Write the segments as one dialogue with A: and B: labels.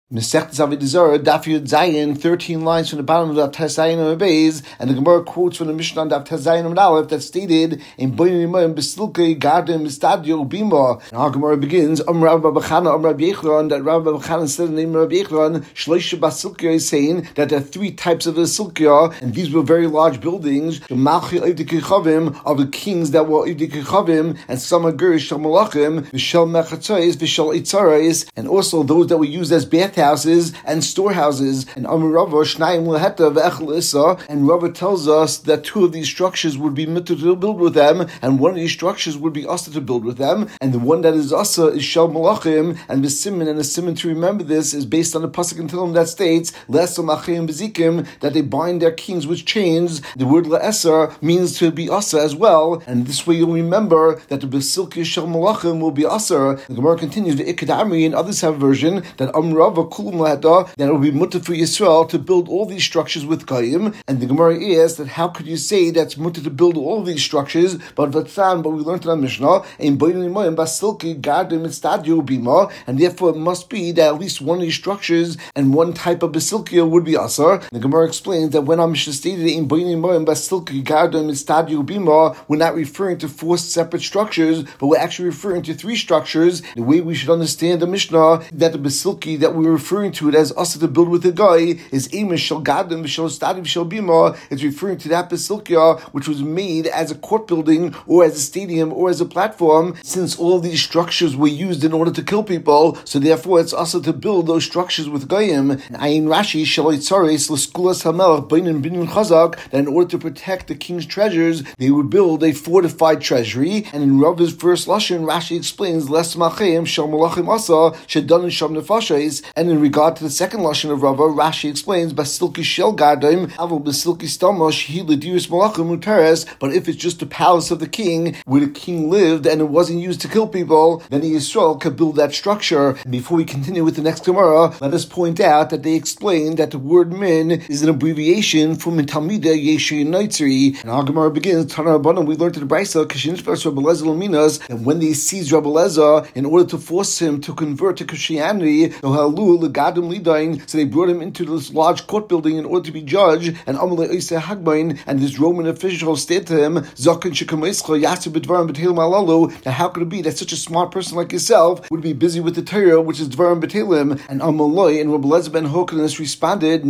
A: Masechet Avodah Zarah, Daf Yud Zayin, 13 lines from the bottom of Daf Tazayin and Beis, and the Gemara quotes from the Mishnah on Daf Tazayin and Aleph that stated in Boyin Yimayim Besilke Garden Mistadio Bima. And our Gemara begins, Rav Bachana, Rav Yechron, that Rav Bachana said in the name of Rav Yechron, Shloisha Basilkia is saying that there are three types of the Silkia, and these were very large buildings, the Malchi Evdei of the kings that were Evdei, and some are Gerish Shal Malachim, Vishal Mechatzais, Vishal Itzarais, and also those that were used as bathhouses and storehouses. And Rava tells us that two of these structures would be mitzvah to build with them, and one of these structures would be asa to build with them, and the one that is asa is shel malachim. And the simon to remember this is based on the pasuk in Tehillim that states le'esel machim bezikim, that they bind their kings with chains. The word le'eser means to be asa as well, and this way you'll remember that the basilka shel malachim will be asa. The Gemara continues, the Ikad Amri, and others have a version that Rava that it will be mutter for Yisrael to build all these structures with Goyim. And the Gemara asks that how could you say that's mutter to build all of these structures? But we learned in our Mishnah, and therefore it must be that at least one of these structures and one type of basilkia would be asar. The Gemara explains that when our Mishnah stated in we're not referring to four separate structures, but we're actually referring to three structures. The way we should understand the Mishnah, that the basilki that we're referring to it as asa to build with a guy is Amish Shal Gadim Shal Stadim Shal Bima. It's referring to that basilkia which was made as a court building or as a stadium or as a platform, since all of these structures were used in order to kill people, so therefore it's asa to build those structures with Goyim. And Ayin Rashi Shal Itzares L'Skulas HaMelech Binin Binun Chazak, that in order to protect the king's treasures they would build a fortified treasury. And in Rava's first lashon, Rashi explains Les Machim Shal Malachim Asa Shedan Sham Nefashais. And in regard to the second lashon of Rava, Rashi explains Basilki Shel Gardim Avol Basilki Stamash He Lediris Malachim Muteres. But if it's just the palace of the king where the king lived and it wasn't used to kill people, then the Yisrael could build that structure. And before we continue with the next Gemara, let us point out that they explain that the word min is an abbreviation from Talmida Yeshi Noitzri. And our Gemara begins, Tana Rabbanan, we learned to the Brisa, Kashinishvas Rabbi Lezer Laminas, and when they seized Rabbi Lezer in order to force him to convert to Christianity, so they brought him into this large court building in order to be judged, and this Roman official said to him, that how could it be that such a smart person like yourself would be busy with the Torah, which is Dvarim B'Teilim? And Amaloi and Rabbi Lezer ben Hokanis responded,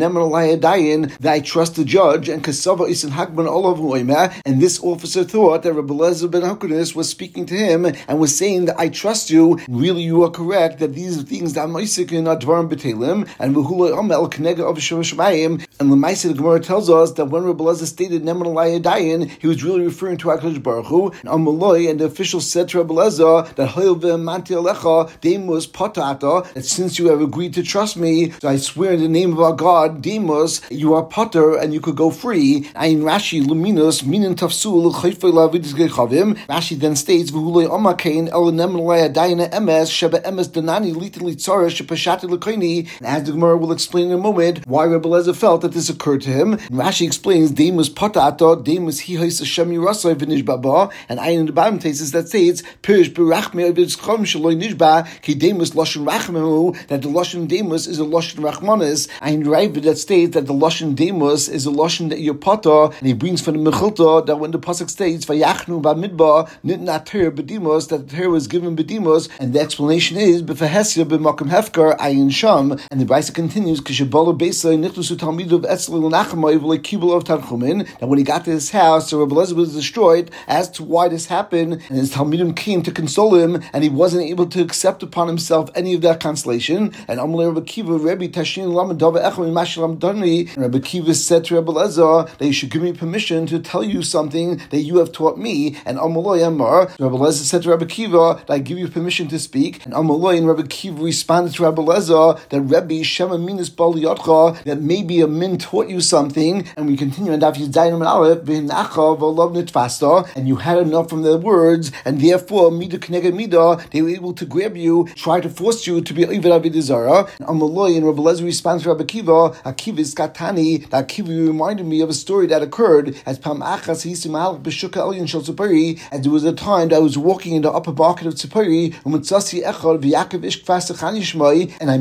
A: that I trust the judge, and Kasava Isin Hakban Olav, and this officer thought that Rabbi Lezer ben Hokanis was speaking to him and was saying that I trust you. Really, you are correct that these are things that I'm Isaac are Dvarim B'Teilim, and V'huloi Amel Knega of Shemayim. And the Maaseh, the Gemara tells us that when Rabbi Lezer stated Neman Alaya Dayan, he was really referring to HaKadosh Baruch Hu. And Amaloi, and the official said to Rabbi Lezer that Hayil V'Manti Alecha Demus Patata, that since you have agreed to trust me, so I swear in the name of our God, Demus, you are Potter and you could go free. Ayin Rashi Luminus Minin Tafsul Chayfei Lavidis Gechavim. Rashi then states V'huloi Amakain El Neman Alaya Dayan Emes Sheba Emes Danani Litin Litzara Shepashati L'Koini. And as the Gemara will explain in a moment why Rabbi Lezer felt that this occurred to him. And Rashi explains Demus Patata, Demus Hihais Hashem Yerasai V'Nish Baba, and Ayin in the bottom thesis that states Pirish Berachme Avitzchom Shaloi Nishba Ki Demus Lashon Rachmemu, that the Lashon Demus is a Lashon Rachmanis. Ayin Ravid that states that the Lashon Demus is a Lashon that you're Potter, and he brings from the Mechilta that when the pasuk states Vayachnu Bamidba Nitna Ter B'Demus, that the Ter was given B'Demus, and the explanation is B'Fahesya B'Makom Hefker Ayin Sham. And the Brisa continues Kishabala Beisai Nichlusu Talmidav Etzli L'Nachmai V'Lei Kibul of Tanchumin, that when he got to his house, so Rabbi Lezer was destroyed. As to why this happened, and his Talmidim came to console him, and he wasn't able to accept upon himself any of that consolation. And Amalei Rabbi Kiva Rabbi Tashin Lamadava Echon Mashalam Dani, and Rabbi Kiva said to Rabbi Lezer that you should give me permission to tell you something that you have taught me. And Amalei Amar, Rabbi Lezer said to Rabbi Kiva that I give you permission to speak. And Amalei and Rabbi Kiva responded to Rabbi Lezer that Rabbi Shema Minas Bali Yotcha, that maybe a min taught you something. And we continue on Daf Yudzayin and Aleph, V'Nacha V'Lov Nitvasta, and you had enough from their words, and therefore Mida Knega Mida, they were able to grab you, try to force you to be Oived Avodah Zarah. And Amaloi and Rabbi Lezer responds to Rabbi Kiva, Akiva is Katani, that Akiva reminded me of a story that occurred as Pam Achas Hisim Malach B'Shuka Elyon Shel Tzipori, as there was a time that I was walking in the upper market of Tzipori, and I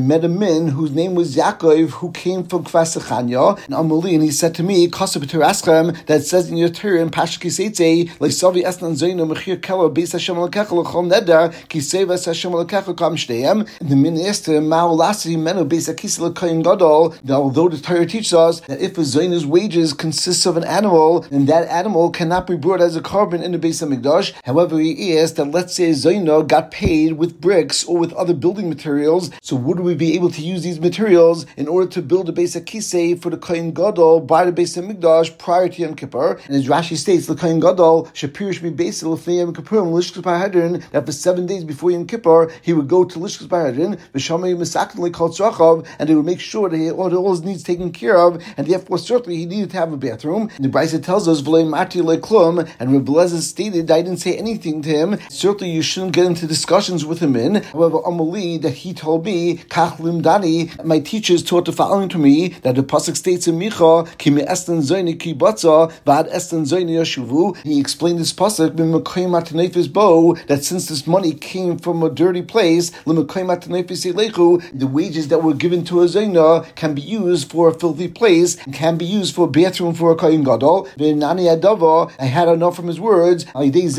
A: met a man whose name was Yaakov, who came from Kvasachanya, and Amali, and he said to me, Kasab Teraschem, that says in your Torah in Pashak Kiseitze, Leisavi Esnan Zaino Mechir Kelo Beis Hashem Alkecha L'chol Neder Ki Seva Hashem Alkecha Kam Shteyem. And the min asked him, Ma'olasi Meno Beis Akisa L'Koyin Gadol. Although the Torah teaches us that if a Zaino's wages consists of an animal, then that animal cannot be brought as a carbon in the Beis Hamikdash. However, he asked that let's say a Zaino got paid with bricks or with other building materials, so would we be able to use these materials in order to build a Beis Akisa for the Koyin Gadol by the Beis Hamikdash prior to Yom Kippur? And as Rashi states, the Koyin Gadol Shapirish Mi Beis L'Fnei Yom Kippur Lishkas B'Hadrin, that for 7 days before Yom Kippur he would go to Lishkas B'Hadrin, V'Shamay Misakin L'Kol Tzrachav, and they would make sure that he had all his needs taken care of, and therefore certainly he needed to have a bathroom. And the Brisa tells us V'Lei Mati Le'Klum, and Reb Eliezer stated, I didn't say anything to him. Certainly you shouldn't get into discussions with him in. However, Amali, that he told me, Kach Limdani, my teachers taught the following to me, that the pasuk states in Micha, Ki me'esten zoyni ki batza, v'ad esten zoyni yashuvu. He explained this pasuk, B'mekoyim atanefis bo, that since this money came from a dirty place, L'mekoyim atanefis elechu, the wages that were given to a zayna can be used for a filthy place, and can be used for a bathroom for a kohen gadol. V'nani adava, I had enough from his words, this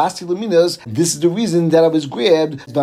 A: is the reason that I was grabbed, so I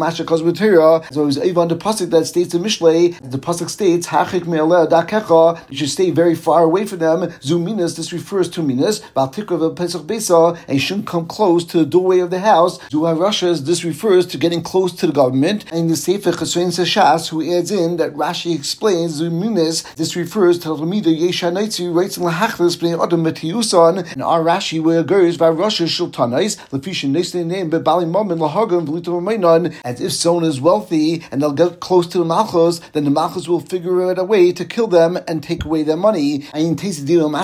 A: was even on the pasuk that states in Mishlei, the pasuk states, Hachik me'aleh dakecha, you should stay very far away from them. Zuminas, this refers to minas. Baltikra v'pesach besa, and you shouldn't come close to the doorway of the house. Zuharashas, this refers to getting close to the government. And the Sefer Chesrein Seshas, who adds in that Rashi explains Zuminas, this refers to Lamida Yesha Naitzi, writes in Lahachlis b'nei Adam B'tiyusan, and our Rashi where it goes, V'arashas shultanais, Lefishin Neisnei name B'bali Mamin Lahagam V'litam Mainon, as if someone is wealthy and they'll get close to the Malchus, then the Malchus will figure out a way to kill them and take away their money. And as near the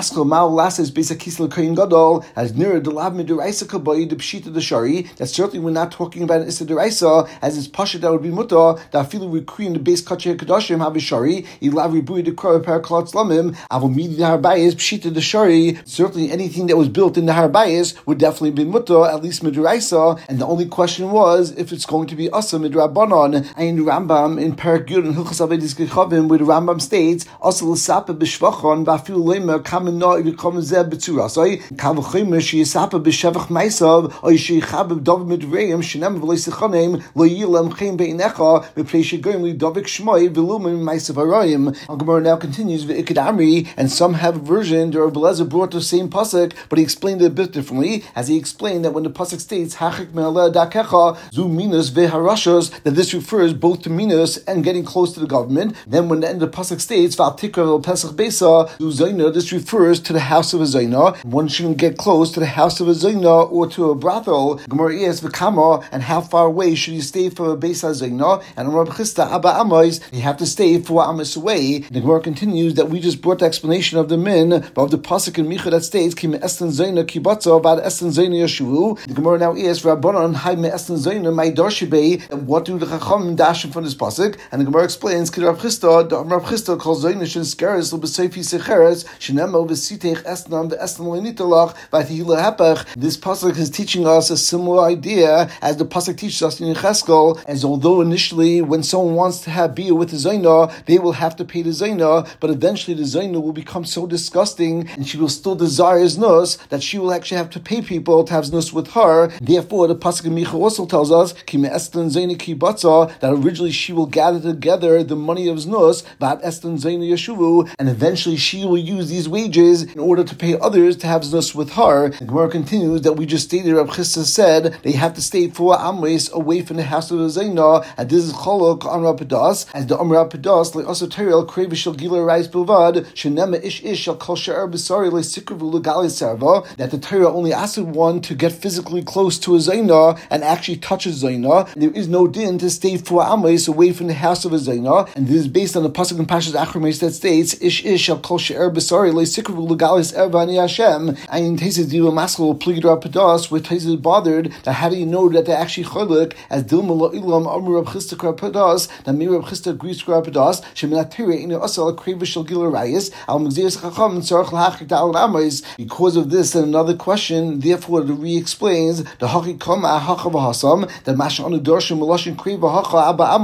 A: Lab Midiraisa Kabai, the Pshita the Shari, that certainly we're not talking about an Issa Deraisa, as it's Pasha that would be Mutta, that feel we in the base Kachay Kadashim have a Shari, Ilav Ribui the Kar Paraklot Slamim, Avomidi the Harbayas, Pshita the Shari. Certainly anything that was built in the Harbayas would definitely be Mutta, at least Midiraisa, and the only question was if it's going to be Asa Midrabanon. And Rambam in Parak Yud and Hilchas Avedis Gechavim, where the Rambam states, Asa L'Sapa B'Shvachon, V'afilu Lemer, Kamena Yikom Zeh B'Tzurasai, Kavachimer, Shiyasapa B'Shevach Maisav, Oy Sheychabib David Midreim, Shenem V'Leisichanem, Lo Yilem Chem Be'inecha, V'Prei Shegoyim L'Davik Shmoi, V'Lumim Maisav Arayim. Al-Gemara now continues, V'Ikad Amri, and some have a version, the Reb Eliezer brought the same pasuk, but he explained it a bit differently, as he explained that when the pasuk states, Hachik Me'aleh Dakecha, Zu Minas V'Harashos, that this refers both to Minas and getting close to the government. Then when the end of the pasuk states, V'Atikra V'Pesach Besa, Zu Zayna, this refers to the house of a Zayna. One shouldn't get close to the house of a Zayna or to a brothel. Gemara asks V'Kama, and how far away should you stay from a Beis HaZayna? And Rav Chisda Abba Amos, you have to stay 4 amos away. The Gemara continues that we just brought the explanation of the min, but of the pasuk in Micha that states, Ki me'esten Zayna kibatza, V'ad esten Zayna yashuvu. The Gemara now asks Rabbanon, Hai me'esten Zayna my darshibei, and what do the Chacham dash from this pasuk? And the Gemara explains, Ki Rav Chisda, the Rav Chisda calls Zayna shen skeres l'b'seifi secheres, shenemo v'sitech esnam v'esnam l'nitalach v'atihila hepech. This pasuk is teaching us a similar idea as the pasuk teaches us in Yecheskel, as although initially when someone wants to have beer with the Zayna, they will have to pay the Zayna, but eventually the Zayna will become so disgusting and she will still desire znus that she will actually have to pay people to have znus with her. Therefore, the pasuk in Micha also tells us Ki me'esten Zayna ki batza, that originally she will gather together the money of znus, v'ad esten Zayna yashuvu, and eventually she will use these wages in order to pay others to have znus with her. The Gemara continues that we just stated, Rav Chisda said they have to stay 4 amos away from the house of the Zayna, and this is cholok on Rav Pedas, as the Rav Pedas le asoterial krevish shel gila rais bilvad shenema ish shel kol she'er b'sari le sikru v'lugali serva, that the Torah only asked one to get physically close to a Zayna and actually touch a Zayna. There is no din to stay 4 amos away from the house of a Zayna, and this is based on the pasuk in Pashas Achromes that states ish shel kol she'er b'sari le sikru v'lugali serva ani Hashem. And Taisus Diva Maskal pleaded Rav Pedas, where Taisus is bothered that how do you know that they're actually choluk, as Dilma lo ilam amru Rav Chisda Rav Pedas, that maybe Rav Chisda agrees to Rav Pedas sheminatira inu asal krevish shel gila rayis al migzeres chacham tzarich lahachik da'al amos. Because of this and another question, therefore the re-explains the hachikam hacha v'hasam, that masha anu darshan meloshin kreva hacha abba amos,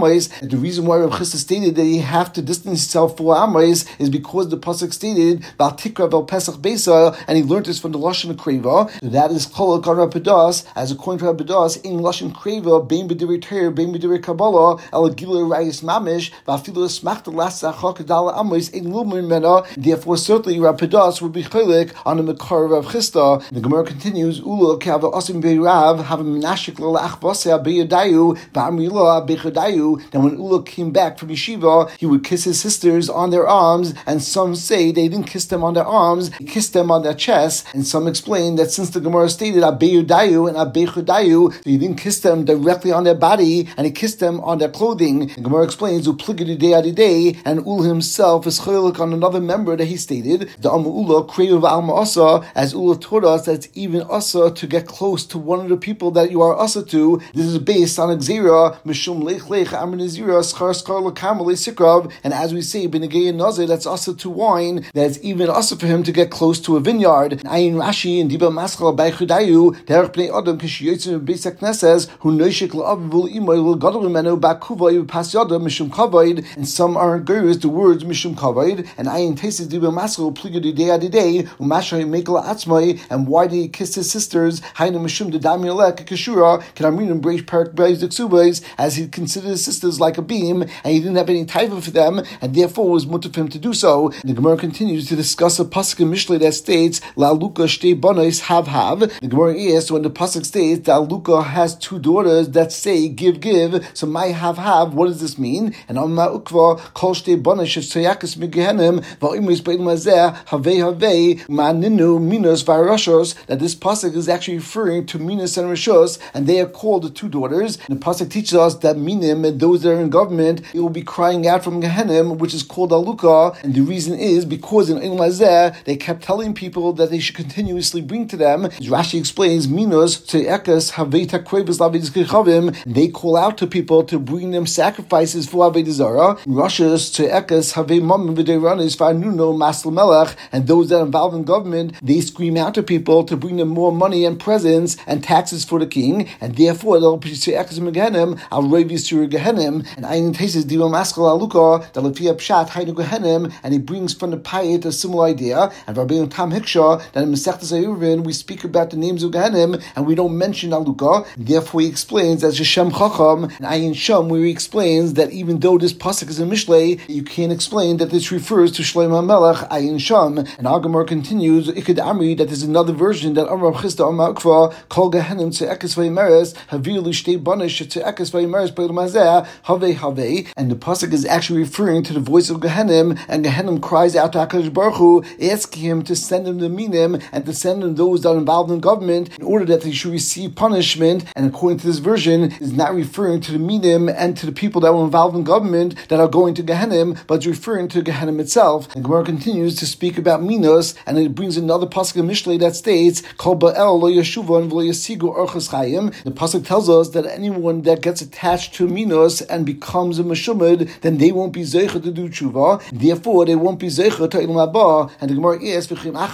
A: that the reason why Rav Chisda stated that you have to distance yourself 4 Amres is because the pasuk stated Val Tikra Vel Pesach Beisa, and he learned this from the Lashon Kreva. So that is Cholak on Rav Padas, as according to Rav Padas, in Lashon Kreva, Bein B'Divrei Torah, Bein B'Divrei Kabbalah, El Gilui Rayis Mamish, Va'afilu Esmachta L'Asach Kedala Amres Ein Lumin Mena. Therefore, certainly Rav Padas would be Cholak on the Makar of Rav Chisda. The Gemara continues, Ula Kava Asim Beirav have a Menashik L'Ach Vaseh Beyadayu Va'amrila Bechadayu. Then when Ula came back from yeshiva, he would kiss his sisters on their arms, and some say they didn't kiss them on their arms, he kissed them on their chest, and some explain that since the Gemara stated Abeyudayu and Abechudayu, so he didn't kiss them directly on their body, and he kissed them on their clothing. The Gemara explains Upligididei, and Ula himself is chaylik on another member that he stated, the Amma Ula Kreuv Alma Asa, as Ula taught us that it's even Asa to get close to one of the people that you are Asa to. This is based on Xera, Mishum Lech Lech Amr Nazira, Schar Skar Lakam Sikrav, and as we say, Benegay Nazir, that's Asa to wine, that's even Asa for him to get close to a vineyard. Ayin Rashi and Diba Maskal Baichudayu, Derech Bnei Adam, Kishiyotzim Besak Neses, who Noishik La'avul Imoy will Gadol Menu Bakuvay Pas Yada Mishum Kavaid, and some are gurus the words Mishum Kavaid, and Ayin Tesis Diba Maskal Pligudi Day Adidei, Umashay Mekala Atzmai, and why did he kiss his sisters? Hainu Mishum the Damielek Kashura, Kanamrin Breach Perk Beis as he considered his sisters like a beam, and he didn't have any taiva for them, and therefore it was mutter for him to do so. And the Gemara continues to discuss a pasuk in Mishlei that states La Luka Shtei Banos Hav. The Gemara asks, when the pasuk states that Luka has 2 daughters that say give, so my have, what does this mean? And Amma Ukva Kol Shtei Banos Shetayakas Migehenim Va'imis Beidim Hazeh Havei Maninu Minos Varashos, that this pasuk is actually referring to Minos and Rishos, and they are called the 2 daughters. And the pasuk teaches us that Minim and those that are in government, it will be crying out from Gehenim, which is called Aluka, and the reason is because in Ein Lazeh they kept telling people that they should continuously bring to them. As Rashi explains, Minos Te'ekas Haveta Krevis Lavidis Kechavim, they call out to people to bring them sacrifices for Avodah Zarah. Roshas Te'ekas Havei Mamim V'Deiranis V'Anuno Masl Melech, and those that are involved in government, they scream out to people to bring them more money and presents and taxes for the king, and therefore they'll Te'ekas Megehenim Al Revis Sur Gehenim, and Ayin Tesis Diva Maskal Aluka that Lefia Pshat Hainu Gehenim, and he brings from the Payet a similar idea. And Rabbeinu Tam Hiksha that in Masechtas Ayurvin we speak about the names of Gehenim and we don't mention Aluka. Therefore he explains as Hashem Chacham, and Ayin Sham where he explains that even though this pasuk is a Mishlei, you can't explain that this refers to Shlomo HaMelech Ayin Sham. And Agamar continues Ikad Amri that there's another version that Amar Chisda Amar Ukva Kol Gehenim Tze'ekes Vayimeres Havir Lishtei Banish Tze'ekes Vayimeres Beidim Hazeh Havei, and the pasuk is actually referring to the voice of Gehenim, and Gehenim cries out to HaKadosh Baruch Hu, asking him to send him the Minim and to send him those that are involved in government in order that they should receive punishment. And according to this version, is not referring to the Minim and to the people that were involved in government that are going to Gehenim, but it's referring to Gehenim itself. And Gemara continues to speak about Minos, and it brings another pasuk in Mishlei that states Kol Ba'el Lo Yeshuva and Lo Yasigu Orchos Chayim. The pasuk tells us that anyone that gets attached to Minos and becomes a Meshumad, then they won't be zeicha to do tshuva. Therefore, they won't be zeicha to Eilam Haba. And the Gemara asks,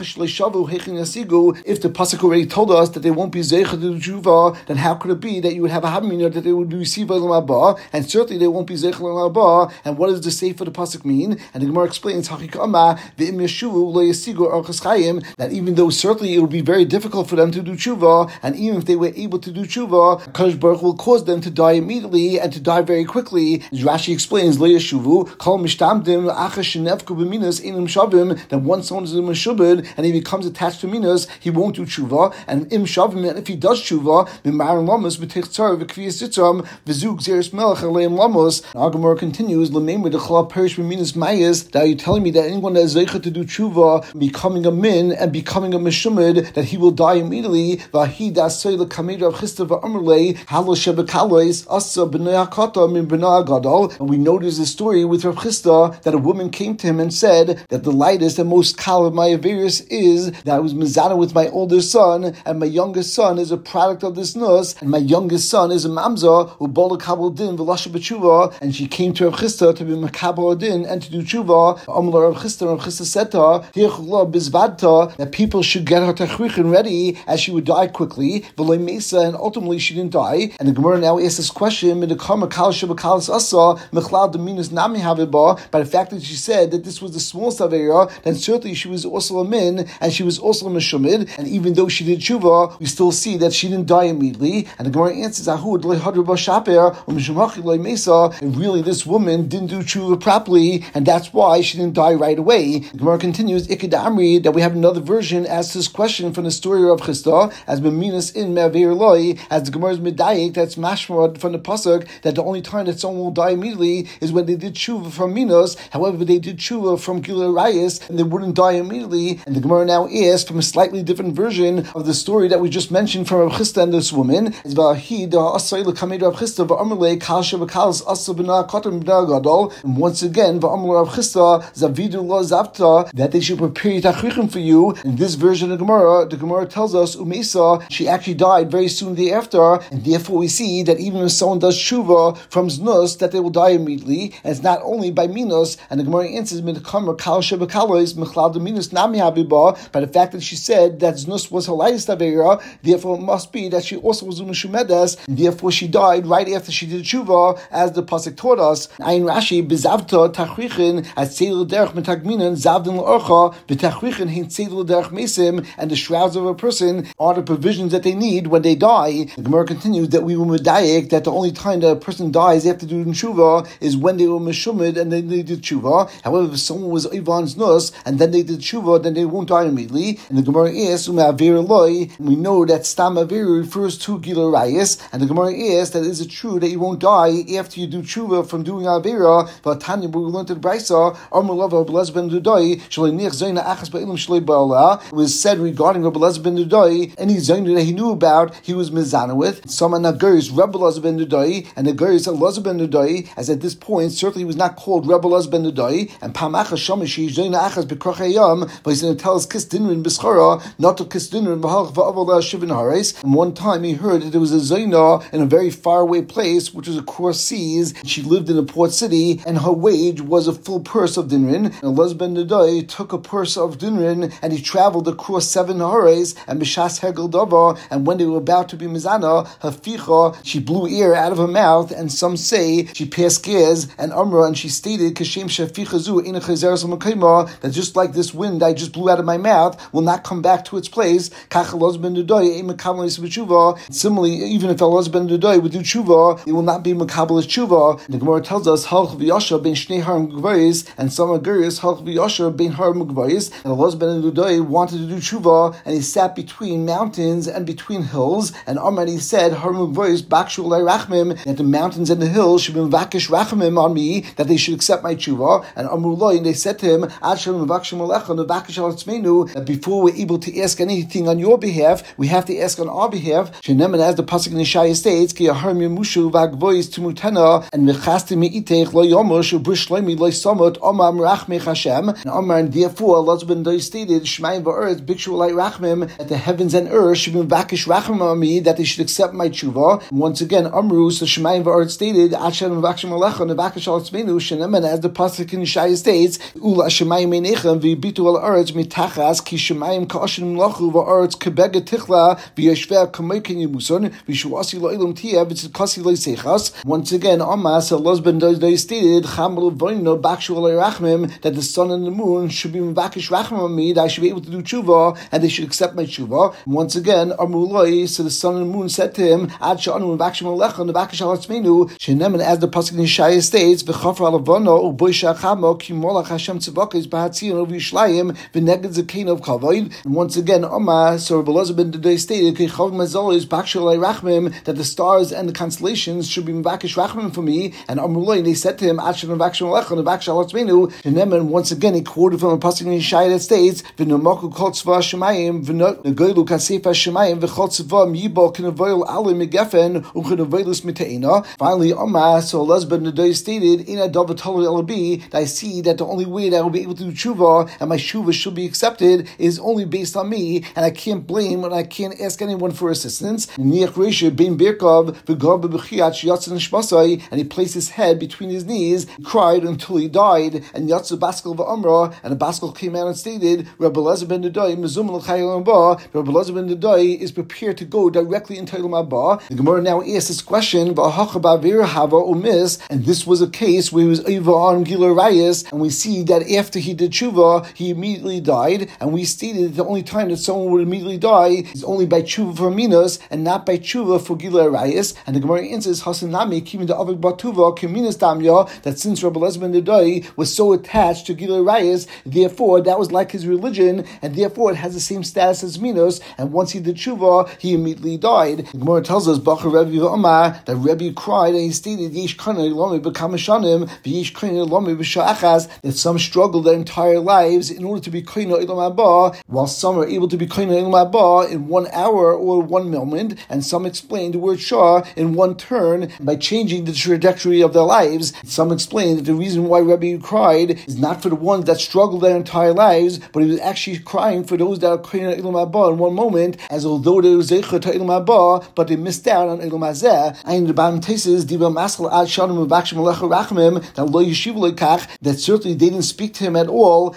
A: if the pasuk already told us that they won't be zeicha to do tshuva, then how could it be that you would have a habmina that they would receive Eilam Haba, and certainly they won't be zeicha Eilam Haba? And what does the sefer of the pasuk mean? And the Gemara explains that even though certainly it would be very difficult for them to do tshuva, and even if they were able to do tshuva, Kadosh Baruch will cause them to die immediately and to die very quickly. Rashi explains Lo Yeshuvu Kol Mishtamdim Achash Shenevku B'Minos Einam Shavim, that once someone is a Meshubed and he becomes attached to Minos, he won't do tshuva, and Im Shavim, and if he does tshuva, Mimarim Lamos B'Tech Tzar V'Kviyas Yitzram V'Zug Zeres Melech Aleim Lamos. Agamor continues L'Meimer D'Chala Perish B'Minos Mayas, that are you telling me that anyone that is zeicha to do tshuva, becoming a min and becoming a Meshumed, that he will die immediately? V'Hi Dasei L'Kamed Rav Chisda V'Amrlei Halo Shebekalois Asa B'Nei HaKata Min B'Nei HaGadol. And we know there's a story with Rav Chisda that a woman came to him and said that the lightest and most kal of my averus is that I was mizana with my older son, and my youngest son is a product of this nus, and my youngest son is a mamza who bola kabel din v'lasha b'tshuva, and she came to Rav Chisda to be makabel din and to do tshuva. Amar Rav Chisda said to her, bizvadta, that people should get her tachrichin ready as she would die quickly, v'loy mesa, and ultimately she didn't die. And the Gemara now asks this question: b'kalas asa mechlal deminus nami haviba. By the fact that she said that this was the smallest avera, then certainly she was also a min and she was also a meshumid. And even though she did tshuva, we still see that she didn't die immediately. And the Gemara answers, Ahud loy hadru b'shaper u'mishumachi loy mesa. And really, this woman didn't do tshuva properly, and that's why she didn't die right away. The Gemara continues, Iked Amri, that we have another version as to this question from the story of Chisda, as Beminas in Me'aver Loi, as the Gemara's Medayik, that's mashmad from the pasuk, that the only time that someone will die immediately is when they did tshuva from Minos. However, they did tshuva from Gilui Arayos, and they wouldn't die immediately. And the Gemara now asks from a slightly different version of the story that we just mentioned from Rav Chisda and this woman, is and once again, Rav Chisda, Zavidu lo zavta, that they should prepare tachrichim for you. In this version of the Gemara tells us, Umesa, she actually died very soon thereafter, and therefore we see that even if someone does tshuva from znus, that they will die immediately, and it's not only by minos. And the Gemara answers, by the fact that she said that znus was her lightest avera, therefore it must be that she also was u'mishumedes, and therefore she died right after she did tshuva, as the pasuk taught us. Ayin Rashi, bezavta tachrichin as tzedel derech metagminan zavdin l'orcha v'tachrichin hin tzedel derech mesim, and the shrouds of a person are the provisions that they need when they die. The Gemara continues that we were medayik that the only time that a person dies after doing tshuva is when they were meshumid and then they did tshuva. However, if someone was ivan's nus and then they did tshuva, then they won't die immediately. And the Gemara asks, we know that stam avir refers to Gilui Arayos, and the Gemara asks that is it true that you won't die after you do tshuva from doing avira? But Tanya, we learned in Brisa, it was said regarding Rabbi Elazar ben Dudai, any zayna that he knew about, he was mizana with. Some nagurs Rabbi Elazar ben Dudai, and the gurs Elazar ben Dudai, as at this point certainly he was not called Rabbi Elazar ben Dudai. And pamacha shamishi zayna achas bekrachayam, but he's going to tell us kisdinrin b'schara, not to kisdinrin b'halach va'avala shivin haris. And one time he heard that there was a zayna in a very far away place, which was across seas. She lived in a port city, and her wage was a full purse of dinrin. And Elazar ben Dudai took a purse of dinrin, and he traveled across 7 hares, and b'shas hegel dava, and when they were about to be mizana, haficha, she blew air out of her mouth, and some say she passed gas and umrah, and she stated kashem shaficha zu ina chazeres l'makayma, that just like this wind I just blew out of my mouth will not come back to its place. Kach Elazar ben Dudai ein mekabel b'tshuva. Similarly, even if Elazar ben Dudai would do tshuva, it will not be mekabel tshuva. The Gemara tells us halch v'yasha ben shnei harim gvayis, and some aguris halch v'yasha ben harim gvayis. And Elazar ben Dudai wanted to do tshuva, and he sat between mountains and between hills, and Amar said, harim gvayis bakshu l'ay rachmim, that the mountains and the hills should be vakish rachmim on me, that they should accept my tshuva. And Amrullah, and they said to him, Ad shalom v'vakshim alecha nevakish al tzmeinu, that before we're able to ask anything on your behalf, we have to ask on our behalf. Shenemen, as the pasuk in Yeshaya states, ki harim yamushu v'agvoyis tumutena, and v'chasti me'itech lo yomush u'brish loimi lo samot omar rachmech Hashem. And Omar, and therefore Allah ben Dai stated, Shmayim v'eretz bikshu l'ay rachmim, that the heavens and earth should be vakish rachmim on me, that they should accept my tshuva. And once again, Amru, so Shmayim v'eretz stated, Ad shalom v'vakshim alecha nevakish al tzmeinu, shenemen, as the pasuk in Yeshaya states, Ula shemayim einechem v'yibitu al eretz mitachas ki shemayim ka'ashin mlachu v'eretz kebega tichla v'yashveh kamoikin yimuson v'shuasi lo'ilam tiyah v'tzikasi lo'isechas. Once again, Amas, Allah ben Dai stated, Chamel v'oino bakshu alay rachmim, that the sun and the moon should be vakish rachmim on me, that I should be able to do tshuva, and they should accept my tshuva. And once again, Amrullah, so the sun and the moon said to him, Ad sha'anu v'vakshim alecha nevakish al tzmeinu, shenemen, as the pasuk in Yeshaya states, v'chafar alavano u'boisha chamo ki molach Hashem tzivakis b'hatzion v'yishlayim v'neged zakein of kavod. And once again, Omar, so Rabbi Elazar ben Dudai stated, ki chav mazolis bakshu alay rachmim, that the stars and the constellations should be vakish rachmim for me. And Amrullah, they said to him, Ad sha'anu v'vakshim alecha nevakish al tzmeinu, shenemen, once again he quoted from a pasuk in Yeshaya that states, v'nomaku kol tzva shemayim v'nogoylu kasefa shemayim v'chol tzva miyibol k'nevoyel alim megefen u'k'nevoylus miteina. Finally, Omar, so Elazar ben Dudai stated, Ina davatolu elabi, that I see that the only way that I will be able to do tshuva and my tshuva should be accepted is only based on me, and I can't blame and I can't ask anyone for assistance. And he placed his head between his knees, he cried until he died, and Yatsu Baskel v'Amra, and a Baskel came out and stated, Rabbi Elazar ben Dudai mezum l'chayil haba, Rabbi Elazar ben Dudai is prepared to go directly into Ilam Haba. The Gemara now asks this question, Hava Umis, and this was a case where he was Eva on Gila Rayas, and we see that after he did Tshuva, he immediately died, and we stated that the only time that someone would immediately die is only by Tshuva for Minos, and not by Tshuva for Gila Rayas, and the Gemara answers, Hasanami, Kim the Avik Batuva, Kiminas Damya, that since Rabbi Eliezer ben Dodai was so attached to Gila Rayas, therefore that was like his religion, and therefore it has the same status as Minos, and once he did Tshuva, he immediately died. The Gemara tells us, Bachar Rebbe Omar, that Rebbe cried, and he stated, Yesh Kana Lomi B'Kamashanim, V'Yesh Kana Lomi B'Sha'achas, that some struggle their entire lives in order to be Kana Ilam Haba, while some are able to be Kana Ilam Haba in 1 hour or 1 moment, and some explain the word Shah in one turn by changing the trajectory of their lives. Some explain that the reason why Rebbe cried is not for the ones that struggle their entire lives, but he was actually crying for those that are Kana Ilam Haba in one moment, as although they were Zeicha to Ilam Haba, but they missed out on Ilam Hazeh. And the bottom tesis, Diva Maskal Ad Shanim Mevakshim Alecha Rachmim, that Lo Yeshiv Lekach, that certainly they didn't speak to him at all,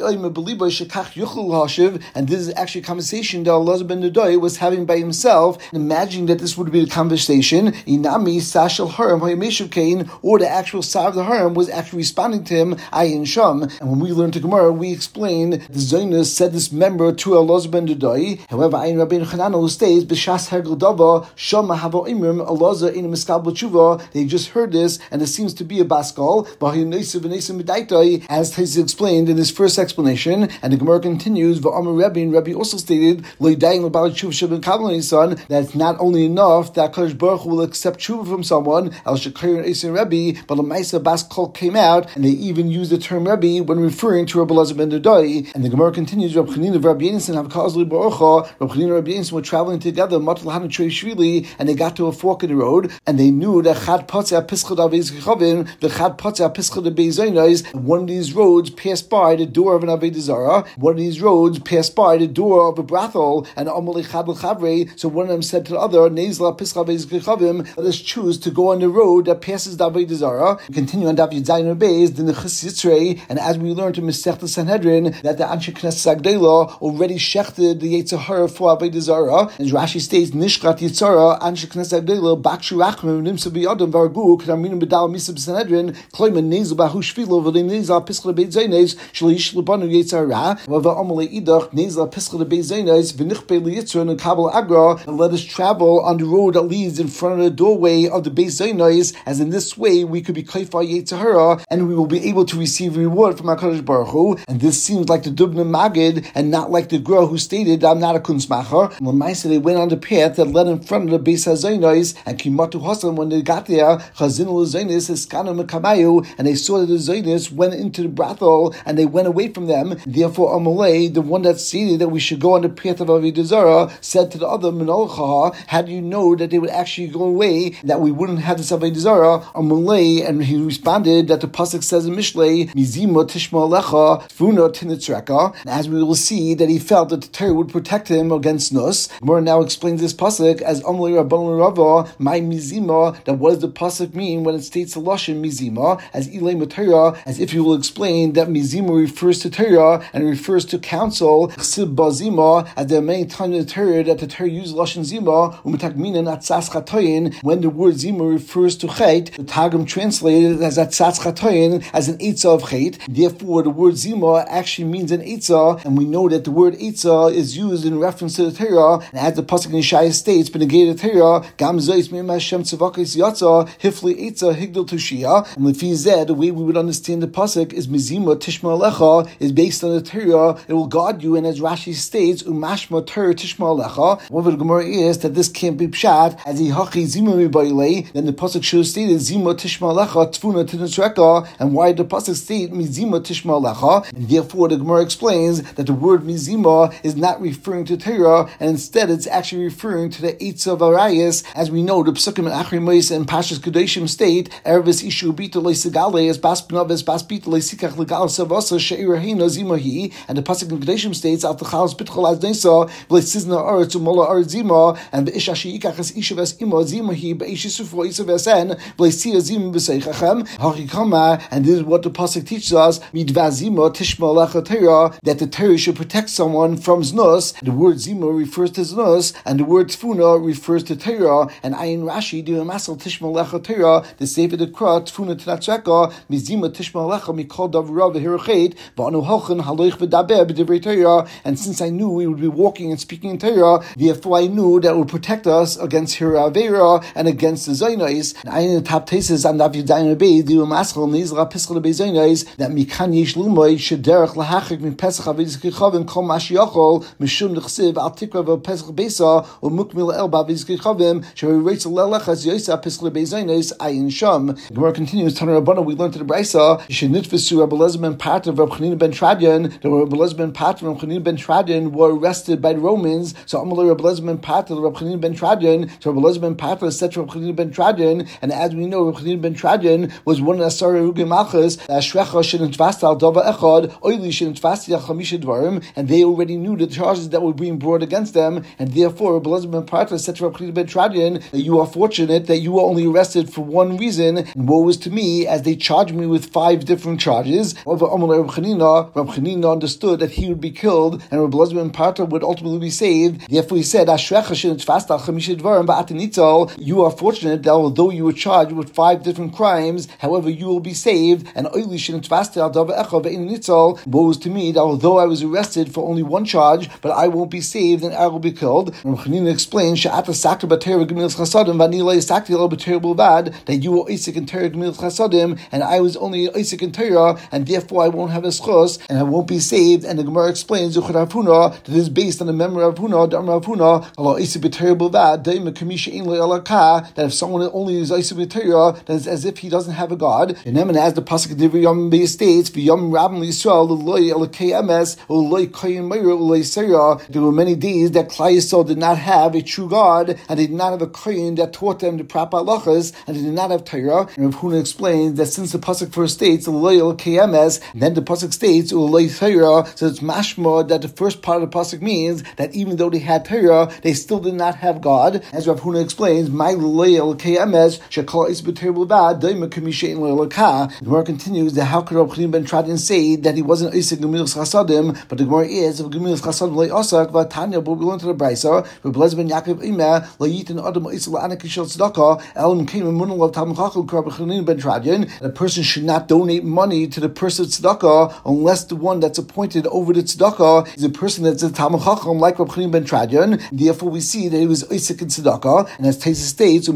A: and this is actually a conversation that Allah ben Dodai was having by himself, imagining that this would be the conversation, Inami Sashal Haram Hayameshav Kain, or the actual side of the Haram was actually responding to him, Ayin Sham. And when we learned to Gemara, we explained the Zionist said this member to Allah ben Dodai. However, Ayin Rabbeinu Chananel who states, B'shas Hergel Dava, Shama Havo Imrim, Allah in a Miskal B'tshuva, they just heard this, and it seems to be a Baskal, as Taisa explained in his first explanation, and the Gemara continues, V'Amar Rebbe, and Rebbe also stated, that it's not only enough that Kadosh Baruch Hu will accept tshuva from someone, El Shekir and Eisen Rebbe, but Lamaisa Baskal came out, and they even used the term Rebbe when referring to Rabbi Eliezer ben Dodai. And the Gemara continues, Rabbi Chanina and Rabbi Yonasan have Kazli Barucha, Rabbi Chanina and Rabbi Yonasan were traveling together, Matal Trei Shvili, and they got to a fork in the road, and they knew that Chad Patzah Pischad Avez Gechavin, the Chad Patzah Pischad Beizonais, one of these roads passed by the door of an Avodah Zarah, one of these roads passed by the door of a brothel, and Amalei Chad L'Chavre, so one of them said to the other, Nezla Pischad Avez Gechavim, let us choose to go on the road that passes the Avodah Zarah. We continue on Daf Yud Zayin Beis, the Nechus Yitzrei, and as we learned in Masechta Sanhedrin, that the Anshe Knesset Agdela already shechted the Yetzer Hara for Avodah Zarah, and Rashi states, Nishkat Yitzara, Anshe Knesset Agdela, Bakshu Rachmim, Nimsa B'Yadam, Vargu, K'Darminu B'Dal Misab Sanhedrin, Kloiman Nezla Bahu Shvilo, V'Lim Nezla Pischad Beit Zaynez, Shleish Lebanu Yetzer Hara, V'Va Amalei Idach, Nezla Pischad Beit Zaynez, V'Nichpei Liyitzra, and Kabel Agra, and let us travel on the road that leads in front of the doorway of the Beit Zaynez, as in this way we could be Kaifa Yetzer Hara, and we will be able to receive reward from HaKadosh Baruch Hu. And this seems like the Dubna Magid, and not like the girl who stated, I'm not a Kunzmacher. Lamaisa, they went on the path that led in front of the Beit Zaynez, and Kimatu Hasan, when they got there, Chazin Zaynez, Eskana Mekamayu, and they saw that the Zaynez went into the brothel, and they went away from them. Therefore, Amalei, the one that stated that we should go on the path of Avodah Zarah, said to the other, Menolcha, how do you know that they would actually go away, that we wouldn't have this Avodah Zarah? Amalei, and he responded that the pasuk says in Mishlei, Mizima Tishma Lecha, Funa Tinitzreka, and as we will see, that he felt that the Torah would protect him against Nus. Gemara now explains this pasuk as Amalei Rabban Rava, my Mizima, that what does the pasuk mean when it states the Lashon Mizima, as Ilay Matera, as if you will explain that Mizima refers to Torah and refers to counsel, Chsib Bazima, as there are many times in the Torah that the Torah uses Lashon Zima, Umetakminan Atzas Chatoyin, when the word Zima refers to Chet, the Targum translated it as Atzas Chatoyin, as an Eitzah of Chet. Therefore, the word Zima actually means an Eitzah, and we know that the word Eitzah is used in reference to the Torah, and as the pasuk in Yeshaya states, B'negei the Torah, Gam Zois Mim Hashem Tzavakis Yatza, Hifli Eitzah Higdal Tushia, and Lefi Zeh, the way we would understand the pasuk is Mizima Tishma Alecha, is based on the Torah, it will guard you, and as Rashi states, Umashma Torah Tishma Alecha. What the Gemara is that this can't be pshat, as he hachi Zima Mibayle, then the pasuk should have stated Zima Tishma Alecha Tfuna Tinisreka, and why the pasuk state Mizima Tishma Alecha, and therefore the Gemara explains that the word Mizima is not referring to Torah, and instead it's actually referring to the Eitz of Arayas. As we know, the Psukim and Achri Mois and Pashas Kedeshim state, Ervis Ishu Bita Leisigale, as Baspinavis Baspita Leisikach Legal Savasa Sheirahina Zimahi, and the Pasuk in Kedeshim states, Al Tachalas Bitchol Az Nesa, Vleisizna Aretz Umola Aretzima, and Beishashi Ikachas Ishavas Ima Zimahi, Beishisufo Isavasen, Vleisia Zim Beseichachem, Harikama, and this is what the Pasuk teaches us, Midvazima Tishma Lecha Torah, that the Torah should protect someone from Znus. The word Zima refers to Znus, and the word Tfuna refers to Torah, and Ayin Rashi, the Masal Tishma tishma lecha Torah, the sefer the kra tfuna tnatzeka mizima tishma lecha mikol davra v'hirachet v'anu halchen haloich v'daber b'divrei Torah. And since I knew we would be walking and speaking in Torah, therefore I knew that it would protect us against Hiravera and against the Zainais. And I in the top tesis on Daf Yudayim Beis Diu Maschal Nizra Pischal Bezainais that Mikan Yesh Lumoy Shederach Lahachik Min Pesach Avidis Kichavim Kol Mashiachol Mishum Nechsiv Al Tikra Vel Pesach Besa or Mukmil El Bavidis Kichavim Shari Reitzel Lelechas Yosa Pischal Bezainais Ayin Sham. The Gemara continues. Tanur Rabbana, we learned to the Brisa Shenitfisu Rabbi Elazar ben Pater of Rabbi Chanina ben Tradian. The Rabbi Elazar ben Pater and Rabbi Chanina ben Tradian were arrested by the Romans. So Amalei Rabbi Elazar ben Pater, Rabbi Chanina ben Tradian. So Rabbi Elazar ben Pater said to Rabbi Chanina ben Tradian, and as we know, Rabbi Chanina ben Tradian was one of the Asar Erugim Malchus. Ashrecha shenitvasta al dava echad, oili shenitvasti al chamisha dvarim, and they already knew the charges that were being brought against them, and therefore Rabbi Elazar ben Pater said to Rabbi Chanina ben Tradian that you are fortunate that you were only arrested for one reason, and woe is to me as they charged me with 5 different charges. However, Rabbi Chanina understood that he would be killed, and Rabbi Elazar ben Pater would ultimately be saved. Therefore, he said, you are fortunate that although you were charged with 5 different crimes, however, you will be saved. And woe is to me that although I was arrested for only one charge, but I won't be saved and I will be killed. Rabbi Chanina explains that you were Isaac in Torah Gemilas Chasadim, and I was only Isaac in Torah, and therefore I won't have a schos, and I won't be saved. And the Gemara explains that it is based on the memory of Huna, that if someone only is Isaac in Torah, then it's as if he doesn't have a God. And then as the pasuk of Divrei Yom Beis states, "V'yom Rabban Yisrael L'Loi Elokei Emes L'Loi Koyin Meir L'Loi Seira." There were many days that Klal Yisrael did not have a true God, and they did not have a Koyin that taught them the proper halachas, and they did not have Torah. And Rav Huna explains that since the pasuk first states L'Loi Elokei Emes, and then the pasuk states L'Loi Seira, so it's mashma that the first part of the pasuk means that even though they had Torah, they still did not have God. As Rav Huna explains, "My L'Loi Elokei Emes shekol is b'Torah b'vad daima k'mishein L'Elokah." The Gemara continues that how could Rabbi Chanina ben Tradian say that he wasn't Isaac Gemilas Chasadim, but the Gemara is of Gemilas Chasadim Lei Osak v'Tanya. But we learn to the Brisa, Rabbi Elazar ben Yaakov Imer Layitin Adam Isaac La'anak Shel Tzedakah Elam Came Munal of Talmud Chacham Rabbi Chanina ben Tradian. A person should not donate money to the person of tzedakah unless the one that's appointed over the tzedakah is a person that's a Talmud Chacham like Rabbi Chanina ben Tradian. Therefore, we see that he was Isaac in tzedakah, and as Taisa states,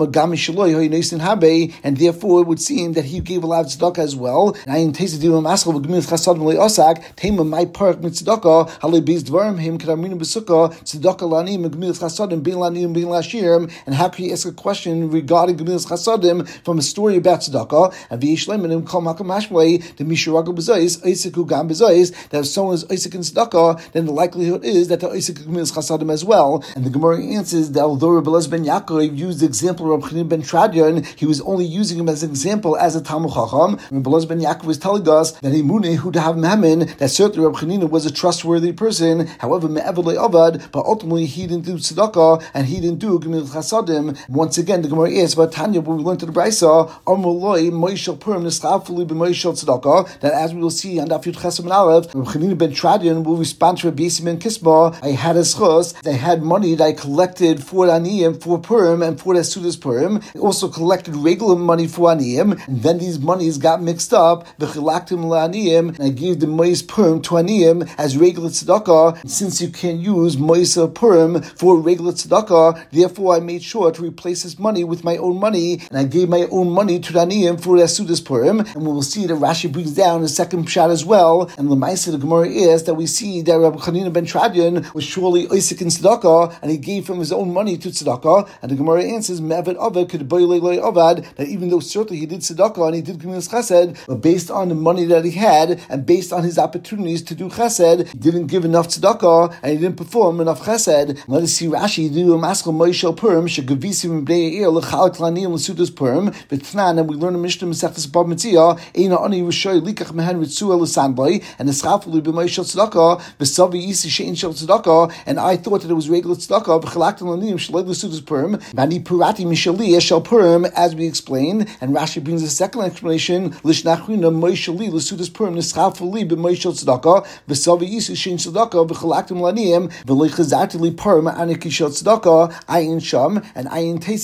A: and therefore it would seem that he gave a lot of tzedakah as well. And I in Taisa do maskal v'gemilas chasadim le'osak tema my park mit tzedakah halei beis dvarim him kadaminu b'sukkah tzedakah lanim v'gemilas chasadim bin lanim bin lashirim. And how can you ask a question regarding gemilas chasadim from a story about tzedakah? And v'yesh leimenim kol makam mashmei the mishuraga b'zayis Isaac who gam b'zayis, that if someone is Isaac in tzedakah, then the likelihood is that they're Isaac gemilas chasadim as well. And the Gemara answers that although Rabbi Elazar ben Yaakov used the example of Rabbi Chanina ben Tradian, he was only using him as an example as a Talmud Chacham. Rabbi Elazar ben Yaakov was telling us that Imune who to have Memin, that certainly Rabbi Chanina was a trustworthy person. However, Me'ever le'avad, but ultimately he didn't do tzedakah and he didn't do gemilas chasadim. Once again, the Gemara is about Tanya, when we learned to the Brisa, Amruloi Moishel Purim Nischafuli b'Moishel tzedakah, that as we will see on Daf Yud Chesam and Aleph, Rabbi Chanina ben Tradian will respond to Rabbi Yossi ben Kisma. I had a schos, they had money that I collected for Aniyim, for Purim, and for the Sudas Purim. I also collected regular money for Aniyim, and then these monies got mixed up. V'chilaktim la'aniyim, and I gave the Mois Purim to Aniyim as regular tzedakah. And since you can use Mois Purim for regular tzedakah, therefore I made sure to replace this money with my own money, and I gave my own money to Aniyim for the Sudas Purim. And we will see that Rashi brings down a second pshat as well. And the Maisa the Gemara is that we see that Rabbi Chanina ben Tradian was surely Isaac in tzedakah, and he gave from his own money to tzedakah. And the Gemara answers, Me'avad Avad could avad, that even though certainly he did tzedakah and he did gemilas chesed, but based on the money that he had and based on his opportunities to do chesed, he didn't give enough tzedakah and he didn't perform enough chesed. Let us see Rashi do a maskal Moishel Purim shegavisim b'nei Yair l'chalak lanim l'sudas Purim v'tnan, and we learn a Mishnah Masechtas Bava Metzia eina ani rishoy likach mehen ritzua l'sanbay and eschafuli b'Moishel tzedakah v'savi yisi shein shel tzedakah, and I thought that it was regular tzedakah v'chalak lanim shalei l'sudas Purim v'ani purati mishali shel Purim, as we explained. And Rashi brings a second explanation, lishnachrina Moisheli l'sudas Purim neschafuli b'Moishel tzedakah v'savi yisi shein tzedakah v'chalaktim laniyim v'leichazati li Purim aniki shel tzedakah ayin sham, and ayin tesis who brings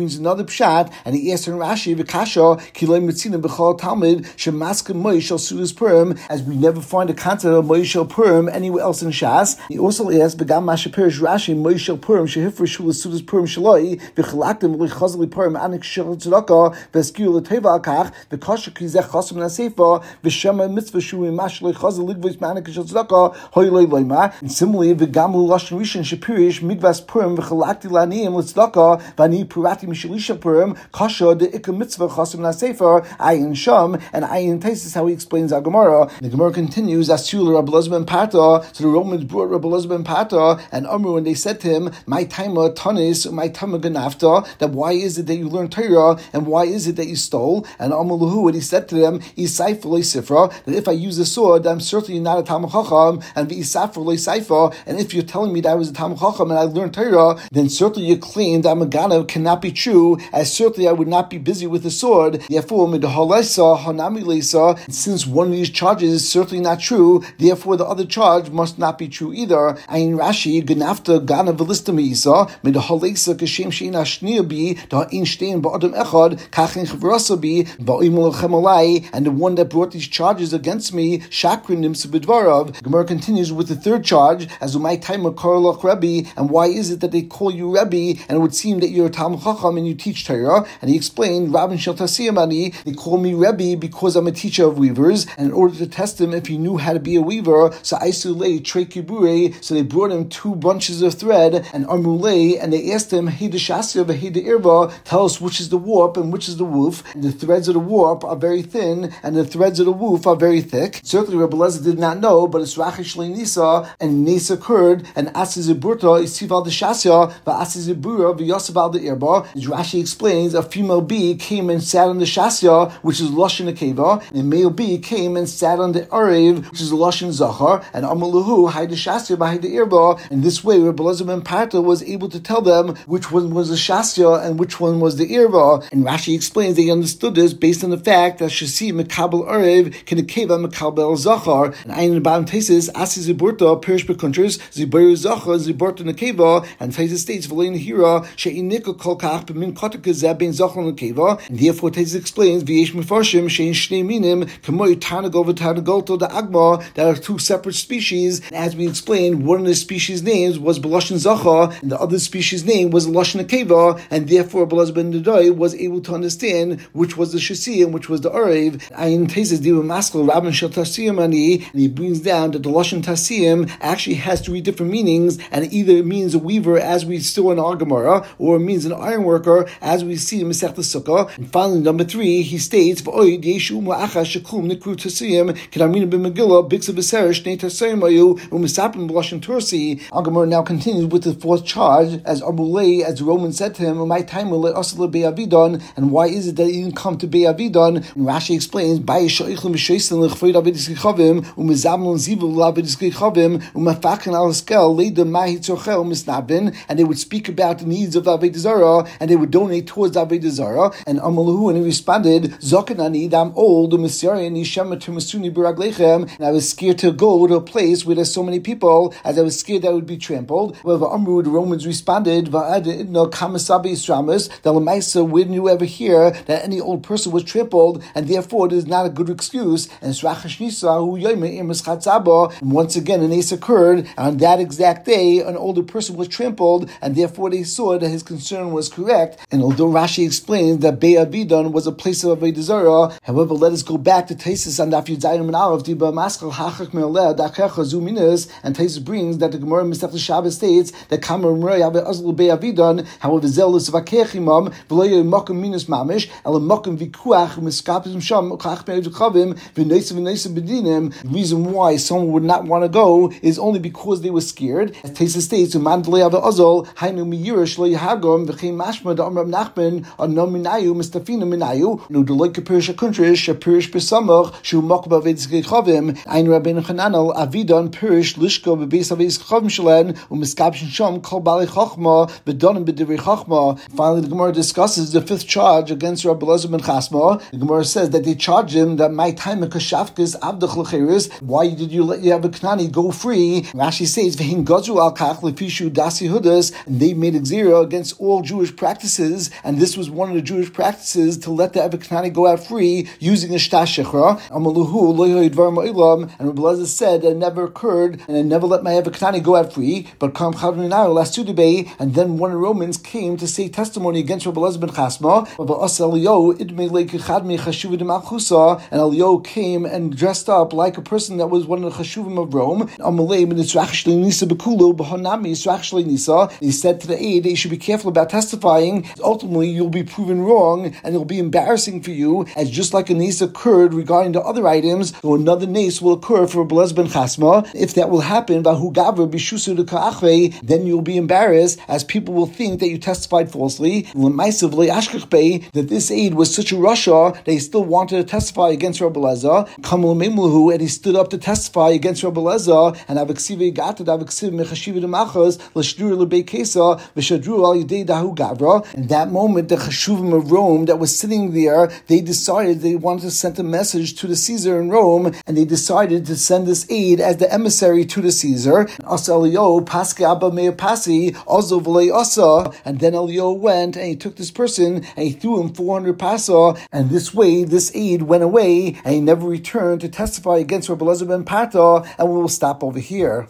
A: brings another pshat, and he asks in Rashi, V'kasha, Kilei Metzina B'chol Talmud, Shemaska Moishel Sudas Purim, as we never find a concept of Moishel Purim anywhere else in Shas. He also asks, Begam Mashapirish Rashi, Moishel Purim, Shehifresh Sudas Purim Shaloi, V'chalaktim L'chazli Purim, Anik Shel Tzedakah, V'eskir L'teva Akach, V'kasha Kizech Chasam Nasefa, V'shema Mitzvah Shu Mash L'chazli Ligvois Ma'anik Shel Tzedakah, Hoyloi Loima. And similarly, V'gamu Lashon Rishon Shapirish, Migvas Purim, V'chalakti L'aniyim L'tzedakah, V'ani Purati Mishelisha Purim, Kasha De Ika Mitzvah Chasam Nasefa, Ayin Sham, and Ayin Tais is how he explains our Gemara. The Gemara continues, Asul Rabbi Elazar ben Pata, so the Romans brought Rabbi Elazar ben Pata, and Amru, and they said to him, my taima tanis, my taima ganafta, that why is it that you learn Torah, and why is it that you stole? And Amaluhu, and he said to them, Isaifa le sifra, that if I use a sword, I'm certainly not a Talmid Chacham, and V'isafra le saifa, and if you're telling me that I was a Talmid Chacham and I learned Torah, then certainly your claim that I'm a Ganav cannot be true, as certainly I would not be busy with the sword. Therefore, midhalesa hanami leisa, since one of these charges is certainly not true, therefore the other charge must not be true either. Ayin Rashi, Ganafta Ganav Velistami Isa, midhalesa kashem shein ashniya bi, da in stein ba'adam echad, kachin chavrasa bi, ba'imul chemalai, and the one that brought these charges against me, Shakrin nimsa b'dvarav. Gemara continues with the third charge, as umay taima karlach Rebbe, and why is it that they call you Rebbe, and it would seem that you're a Talmid Chacham and you teach Torah? And he explained, Rabban Shel Tasiyamani, they call me Rebbe because I'm a teacher of weavers, and in order to test him if he knew how to be a weaver, so Aisulei Trei Kibure, so they brought him 2 bunches of thread, and Armulei, and they asked him, Hey the Shasya, Hey the Irva, tell us which is the warp and which is the woof. And the threads of the warp are very thin, and the threads of the woof are very thick. Certainly Rabbi Elazar did not know, but it's Rachish Le Nisa, and Nisa occurred, and Asiziburta is Sival the Shasya, Asizibura v'Yosef al the Irba. As Rashi explains, a female bee came and sat on the Shasya, which is Lashon Akeva, and a male bee came and sat on the Arev, which is Lashon Zachar, and Amaluhu, Hai the Shasya, Hai the Irba. And this way, Rabbi Elazar ben Parta was able to tell them which one was the Shasya and which one was the Irba. And Rashi explains they understood this based on the fact that Shasi Mekabel Arev can Akeva Mekabel Zachar. And I in the bottom thesis, Asi Ziburta, Perish Bekuntrus, Zibaru Zachar, Ziburta Nakeva, and thesis states, V'lein Hira, She'inika Kolkach, B'min Kotika Zebin Zachar Nakeva. And therefore, thesis explains, V'yesh Mefarshim, She'in Shnei Minim, Kamoy Tarnagol V'Tarnagolto the Agma, that are 2 separate species. And as we explained, one of the species names was B'Lashon Zachar, and the other species name was Lashon Akeva, and therefore Elazar ben Nadai was able to understand which was the Shasi and which was the Arev. Ayin Tesis Diva Maskal Rabban Shel Tasiyam Ani, and he brings down that the Lashon Tasiyam actually has 3 different meanings, and it either means a weaver, as we saw in our Gemara, or it means an iron worker, as we see in Masechta Sukkah. And finally, number 3, he states, V'oid Yeshu Ma'acha Shekum Nikru Tasiyam Kedamina b'Megillah Biksa V'Serish Nei Tasiyam Ayu U'Misapim B'Lashon Tursi. Our Gemara now continues with the 4th charge, as Amulei, as the Roman said to him, my time will let us Be'avidon, and why is it that he didn't come to Be'avidon? And Rashi explains, Ba'yishayichem B'Shaysin L'Chvoid Avidiskichavim U'Mizamlon Zivul L'Avidiskichavim U'Mafachin Al-Skel Leida Mahi Tzorchel Misnabin, and they would speak about the needs of the Avodah Zarah, and they would donate towards the Avodah Zarah. And Amaluhu, and he responded, Zokanani, I'm old, and I was scared to go to a place where there's so many people, as I was scared that I would be trampled. However, Amru, the Romans responded, that when you ever hear that any old person was trampled, and therefore it is not a good excuse. And once again, an ace occurred, and on that exact day, an older person was trampled, and therefore they saw that his concern was correct. And although Rashi explains that Be'avidon was a place of Avodah Zarah, however, let us go back to Taisus and Daf Yudzayin and Aleph, and Taisus brings that the Gemara Masechta Shabbos states that Kamar Mrei Ave Azl Be'avidon, however, Zealous Vakechimam, V'loy Mokum Minus Mamish, El Mokum Vikuach, Miskapim Sham, Kach Me'edukhavim, V'Neisa Bedinim. The reason why someone would not want to go is only because they were scared. As Taisus states, Mandalei Ave Azol, Hainu Miyurish Lo Yahagom, V'chein Mashma Da Amram Nachman, Ano Minayu, Mistafina Minayu, No Deloy Kapirish Akuntrish, Shapirish Besamach, Shu Mokum Avedskechavim, Ein Rabbeinu Chananel, Avidon Pirish Lishko Bebeis Avedskechavim Shalen, Umiskapshin Sham Kol Bali Chachma, V'Donim B'Divrei Chachma. Finally, the Gemara discusses the 5th charge against Rabbi Elazar ben Chasma. The Gemara says that they charged him that my time in Kashafkis Avdach L'Cheres, why did you let Yav Knani go free? Rashi says, V'hin Gazru Al Kach L'Fishu Dasi Hudas, and they made a xera against all Jewish practices practices, and this was one of the Jewish practices to let the Eved Kanani go out free using a shtar shechra. Amaluhu lo yoy dvar ma'ilam, and Rabbi Elazar said that it never occurred, and I never let my Eved Kanani go out free. But kam chadminar last Tudibay, and then one of the Romans came to say testimony against Rabbi Elazar ben Chasma. And Elio came and dressed up like a person that was one of the Chashuvim of Rome. He said to the aide that you should be careful about testifying. Ultimately, you'll be proven wrong, and it'll be embarrassing for you, as just like a nace occurred regarding the other items, so another nace will occur for Rabbi Elazar ben Chasma. If that will happen, then you'll be embarrassed, as people will think that you testified falsely. That this aide was such a rasha that he still wanted to testify against Rabbi Elazar. And he stood up to testify against Rabbi Elazar, and in that moment, the Chashuvim of Rome that was sitting there, they decided they wanted to send a message to the Caesar in Rome, and they decided to send this aide as the emissary to the Caesar. And then Elio went and he took this person and he threw him 400 pasa, and this way this aide went away and he never returned to testify against Rabbi Elazar ben Pata. And we will stop over here.